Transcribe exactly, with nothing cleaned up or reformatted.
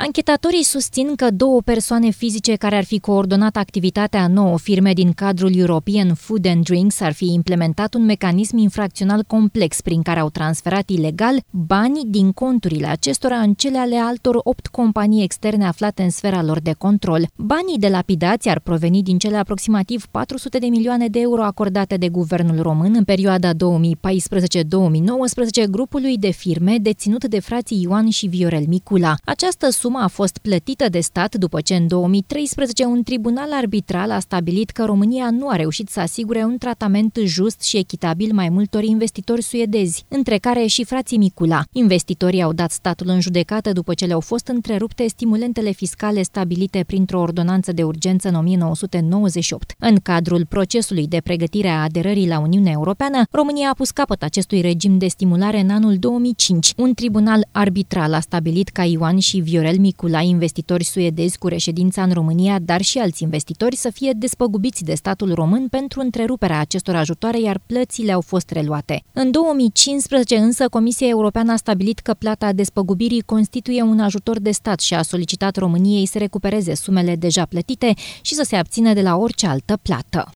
Anchetatorii susțin că două persoane fizice care ar fi coordonat activitatea a nouă firme din cadrul European Food and Drinks ar fi implementat un mecanism infracțional complex prin care au transferat ilegal bani din conturile acestora în cele ale altor opt companii externe aflate în sfera lor de control. Banii delapidați ar proveni din cele aproximativ patru sute de milioane de euro acordate de guvernul român în perioada două mii paisprezece două mii nouăsprezece grupului de firme deținut de frații Ioan și Viorel Micula. Această sumă a fost plătită de stat după ce în două mii treisprezece un tribunal arbitral a stabilit că România nu a reușit să asigure un tratament just și echitabil mai multor investitori suedezi, între care și frații Micula. Investitorii au dat statul în judecată după ce le-au fost întrerupte stimulentele fiscale stabilite printr-o ordonanță de urgență în o mie nouă sute nouăzeci și opt. În cadrul procesului de pregătire a aderării la Uniunea Europeană, România a pus capăt acestui regim de stimulare în anul două mii cinci. Un tribunal arbitral a stabilit ca Ioan și Viorel Micula, investitori suedezi cu reședința în România, dar și alți investitori, să fie despăgubiți de statul român pentru întreruperea acestor ajutoare, iar plățile au fost reluate. În două mii cincisprezece însă, Comisia Europeană a stabilit că plata despăgubirii constituie un ajutor de stat și a solicitat României să recupereze sumele deja plătite și să se abțină de la orice altă plată.